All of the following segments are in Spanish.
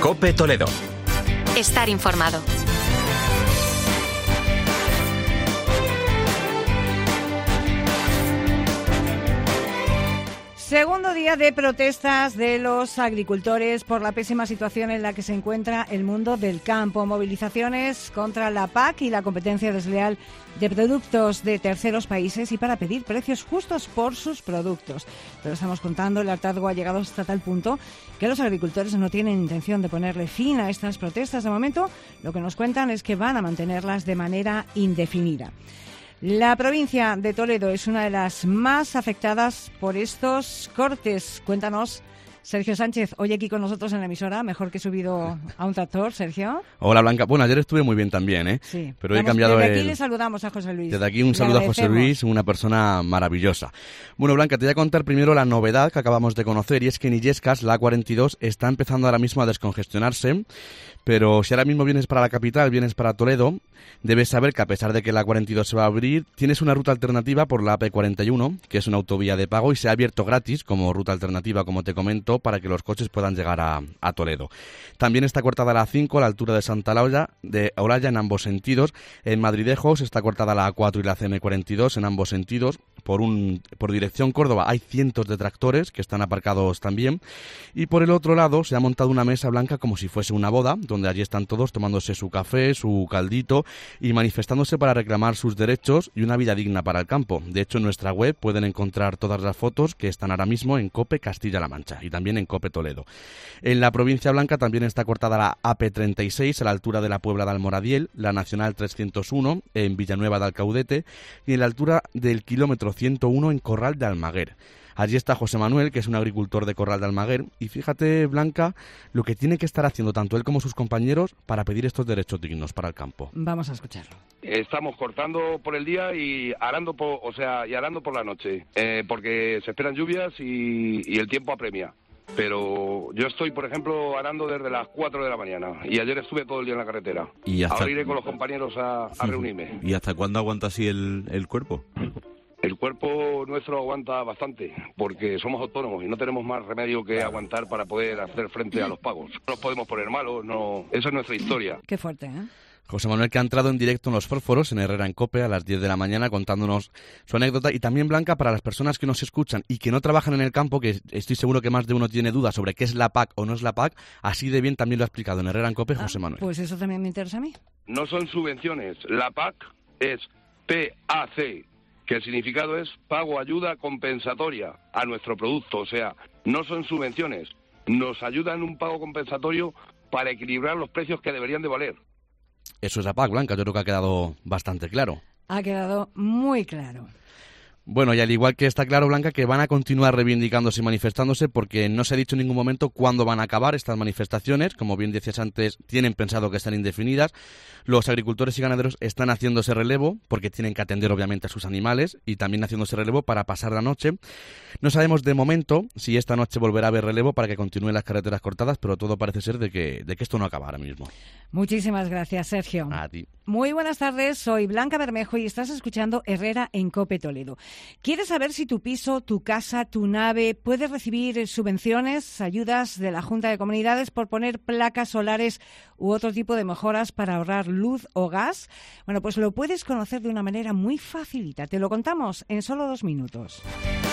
COPE Toledo. Estar informado. Segundo día de protestas de los agricultores por la pésima situación en la que se encuentra el mundo del campo. Movilizaciones contra la PAC y la competencia desleal de productos de terceros países y para pedir precios justos por sus productos. Pero estamos contando, el hartazgo ha llegado hasta tal punto que los agricultores no tienen intención de ponerle fin a estas protestas. De momento, lo que nos cuentan es que van a mantenerlas de manera indefinida. La provincia de Toledo es una de las más afectadas por estos cortes. Cuéntanos, Sergio Sánchez, hoy aquí con nosotros en la emisora, mejor que subido a un tractor, Sergio. Hola, Blanca. Bueno, ayer estuve muy bien también, ¿eh? Sí. Pero he cambiado desde aquí le saludamos a José Luis. Desde aquí un saludo a José Luis, una persona maravillosa. Bueno, Blanca, te voy a contar primero la novedad que acabamos de conocer, y es que en Illescas, la A42, está empezando ahora mismo a descongestionarse. Pero si ahora mismo vienes para la capital, vienes para Toledo, debes saber que a pesar de que la 42 se va a abrir, tienes una ruta alternativa por la AP41, que es una autovía de pago y se ha abierto gratis como ruta alternativa, como te comento, para que los coches puedan llegar a Toledo. También está cortada la A5 a la altura de Santa Olalla en ambos sentidos. En Madridejos está cortada la A4 y la CM42 en ambos sentidos. Por dirección Córdoba hay cientos de tractores que están aparcados también. Y por el otro lado se ha montado una mesa blanca como si fuese una boda, donde allí están todos tomándose su café, su caldito y manifestándose para reclamar sus derechos y una vida digna para el campo. De hecho, en nuestra web pueden encontrar todas las fotos que están ahora mismo en COPE Castilla-La Mancha y también en COPE Toledo. En la provincia blanca también está cortada la AP36 a la altura de la Puebla de Almoradiel, la Nacional 301 en Villanueva de Alcaudete y en la altura del kilómetro 101 en Corral de Almaguer. Allí está José Manuel, que es un agricultor de Corral de Almaguer, y fíjate, Blanca, lo que tiene que estar haciendo tanto él como sus compañeros para pedir estos derechos dignos para el campo. Vamos a escucharlo. Estamos cortando por el día y arando por la noche, porque se esperan lluvias y el tiempo apremia. Pero yo estoy, por ejemplo, arando desde las 4 de la mañana y ayer estuve todo el día en la carretera. Ahora iré con los compañeros a reunirme. ¿Y hasta cuándo aguanta así el cuerpo? El cuerpo nuestro aguanta bastante, porque somos autónomos y no tenemos más remedio que aguantar para poder hacer frente a los pagos. No nos podemos poner malos, no. Esa es nuestra historia. Qué fuerte, ¿eh? José Manuel, que ha entrado en directo en los fósforos en Herrera en COPE a las 10 de la mañana contándonos su anécdota. Y también, Blanca, para las personas que nos escuchan y que no trabajan en el campo, que estoy seguro que más de uno tiene dudas sobre qué es la PAC o no es la PAC, así de bien también lo ha explicado en Herrera en COPE José Manuel. Pues eso también me interesa a mí. No son subvenciones. La PAC es PAC, que el significado es pago ayuda compensatoria a nuestro producto. O sea, no son subvenciones. Nos ayudan un pago compensatorio para equilibrar los precios que deberían de valer. Eso es la PAC, Blanca, yo creo que ha quedado bastante claro. Ha quedado muy claro. Bueno, y al igual que está claro, Blanca, que van a continuar reivindicándose y manifestándose porque no se ha dicho en ningún momento cuándo van a acabar estas manifestaciones. Como bien decías antes, tienen pensado que están indefinidas. Los agricultores y ganaderos están haciéndose relevo porque tienen que atender obviamente a sus animales y también haciéndose relevo para pasar la noche. No sabemos de momento si esta noche volverá a haber relevo para que continúen las carreteras cortadas, pero todo parece ser de que esto no acaba ahora mismo. Muchísimas gracias, Sergio. A ti. Muy buenas tardes, soy Blanca Bermejo y estás escuchando Herrera en COPE Toledo. ¿Quieres saber si tu piso, tu casa, tu nave puede recibir subvenciones, ayudas de la Junta de Comunidades por poner placas solares u otro tipo de mejoras para ahorrar luz o gas? Bueno, pues lo puedes conocer de una manera muy facilita. Te lo contamos en solo 2 minutos.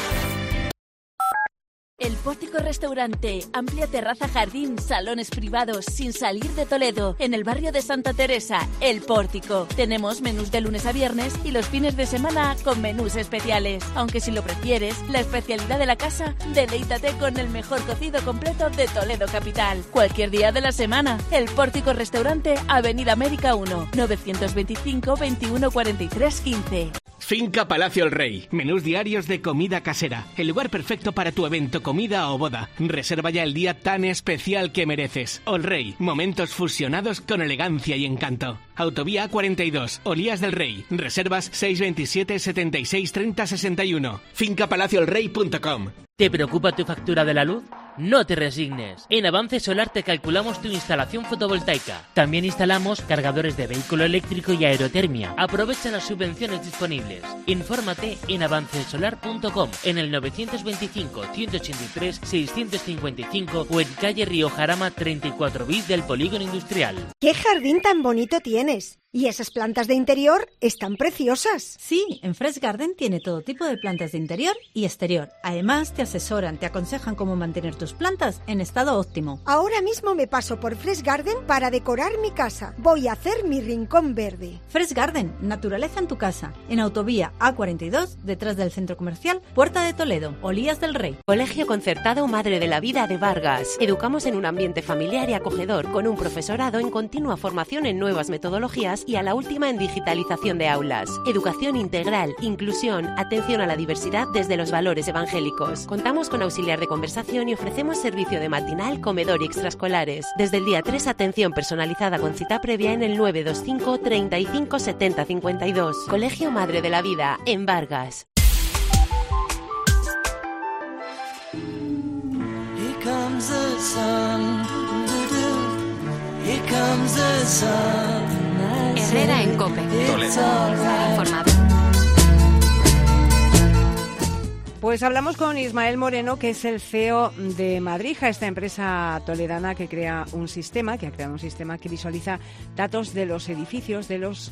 El Pórtico Restaurante, amplia terraza, jardín, salones privados, sin salir de Toledo, en el barrio de Santa Teresa, El Pórtico. Tenemos menús de lunes a viernes y los fines de semana con menús especiales. Aunque si lo prefieres, la especialidad de la casa, deleítate con el mejor cocido completo de Toledo capital. Cualquier día de la semana, El Pórtico Restaurante, Avenida América 1, 925 21 43 15. Finca Palacio El Rey. Menús diarios de comida casera. El lugar perfecto para tu evento, comida o boda. Reserva ya el día tan especial que mereces. El Rey. Momentos fusionados con elegancia y encanto. Autovía 42, Olías del Rey. Reservas 627 76 30 61. Fincapalacioelrey.com. ¿Te preocupa tu factura de la luz? No te resignes. En Avance Solar te calculamos tu instalación fotovoltaica. También instalamos cargadores de vehículo eléctrico y aerotermia. Aprovecha las subvenciones disponibles. Infórmate en avancesolar.com, en el 925 183 655 o en calle Río Jarama 34 bis del Polígono Industrial. ¡Qué jardín tan bonito tienes! Y esas plantas de interior están preciosas. Sí, en Fresh Garden tiene todo tipo de plantas de interior y exterior. Además, te asesoran, te aconsejan cómo mantener tus plantas en estado óptimo. Ahora mismo me paso por Fresh Garden para decorar mi casa. Voy a hacer mi rincón verde. Fresh Garden, naturaleza en tu casa. En Autovía A42, detrás del Centro Comercial Puerta de Toledo, Olías del Rey. Colegio Concertado Madre de la Vida de Vargas. Educamos en un ambiente familiar y acogedor, con un profesorado en continua formación en nuevas metodologías y a la última en digitalización de aulas. Educación integral, inclusión, atención a la diversidad desde los valores evangélicos. Contamos con auxiliar de conversación y ofrecemos servicio de matinal, comedor y extraescolares. Desde el día 3, atención personalizada con cita previa en el 925 35 70 52. Colegio Madre de la Vida, en Vargas. Here comes the sun, here comes the sun. Herrera en COPE. Estar informado. Pues hablamos con Ismael Moreno, que es el CEO de Madrija, esta empresa toledana que ha creado un sistema que visualiza datos de los edificios de los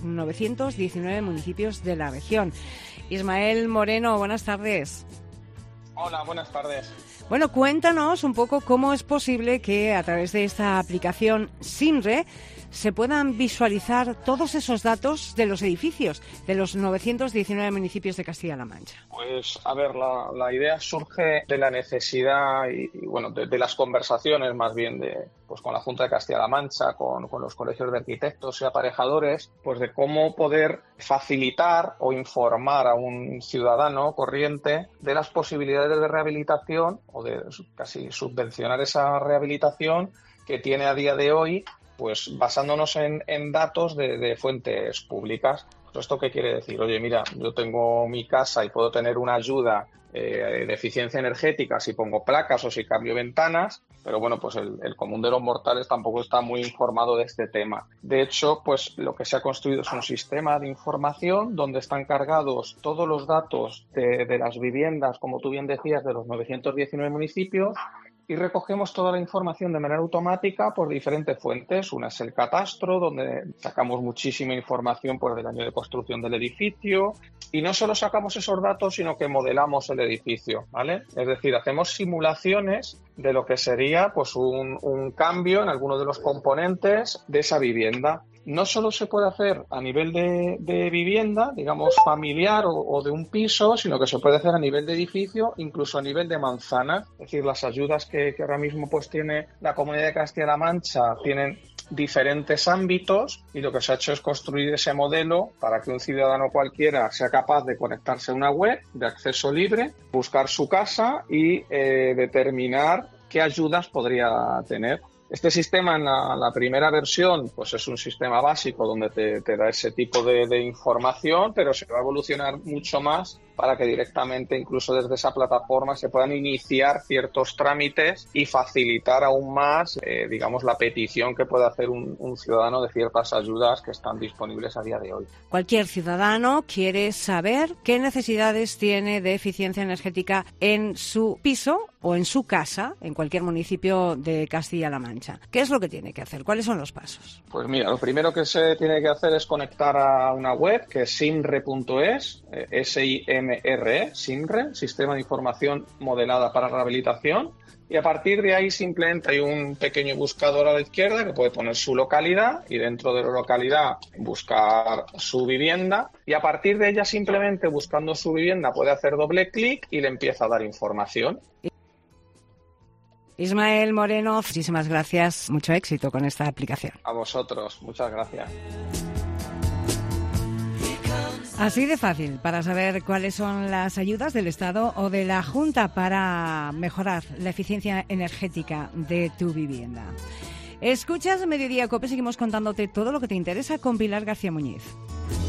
919 municipios de la región. Ismael Moreno, buenas tardes. Hola, buenas tardes. Bueno, cuéntanos un poco cómo es posible que a través de esta aplicación SINRE se puedan visualizar todos esos datos de los edificios de los 919 municipios de Castilla-La Mancha. Pues, a ver, la idea surge de la necesidad y bueno, de las conversaciones más bien pues con la Junta de Castilla-La Mancha, con los colegios de arquitectos y aparejadores, pues de cómo poder facilitar o informar a un ciudadano corriente de las posibilidades de rehabilitación o de casi subvencionar esa rehabilitación que tiene a día de hoy, pues basándonos en datos de fuentes públicas. ¿Esto qué quiere decir? Oye, mira, yo tengo mi casa y puedo tener una ayuda de eficiencia energética si pongo placas o si cambio ventanas, pero bueno, pues el común de los mortales tampoco está muy informado de este tema. De hecho, pues lo que se ha construido es un sistema de información donde están cargados todos los datos de las viviendas, como tú bien decías, de los 919 municipios, y recogemos toda la información de manera automática por diferentes fuentes. Una es el catastro, donde sacamos muchísima información pues, del año de construcción del edificio. Y no solo sacamos esos datos, sino que modelamos el edificio, ¿vale? Es decir, hacemos simulaciones de lo que sería pues, un cambio en alguno de los componentes de esa vivienda. No solo se puede hacer a nivel de vivienda, digamos familiar o de un piso, sino que se puede hacer a nivel de edificio, incluso a nivel de manzana. Es decir, las ayudas que ahora mismo pues tiene la Comunidad de Castilla-La Mancha tienen diferentes ámbitos y lo que se ha hecho es construir ese modelo para que un ciudadano cualquiera sea capaz de conectarse a una web de acceso libre, buscar su casa y determinar qué ayudas podría tener. Este sistema en la primera versión pues es un sistema básico donde te da ese tipo de información, pero se va a evolucionar mucho más para que directamente, incluso desde esa plataforma, se puedan iniciar ciertos trámites y facilitar aún más, digamos, la petición que puede hacer un ciudadano de ciertas ayudas que están disponibles a día de hoy. Cualquier ciudadano quiere saber qué necesidades tiene de eficiencia energética en su piso o en su casa, en cualquier municipio de Castilla-La Mancha. ¿Qué es lo que tiene que hacer? ¿Cuáles son los pasos? Pues mira, lo primero que se tiene que hacer es conectar a una web que es sinre.es, SIMRE, SINRE, Sistema de Información Modelada para Rehabilitación, y a partir de ahí simplemente hay un pequeño buscador a la izquierda que puede poner su localidad y dentro de la localidad buscar su vivienda, y a partir de ella simplemente buscando su vivienda puede hacer doble clic y le empieza a dar información. Ismael Moreno, muchísimas gracias, mucho éxito con esta aplicación. A vosotros, muchas gracias. Así de fácil, para saber cuáles son las ayudas del Estado o de la Junta para mejorar la eficiencia energética de tu vivienda. Escuchas Mediodía Cope, seguimos contándote todo lo que te interesa con Pilar García Muñiz.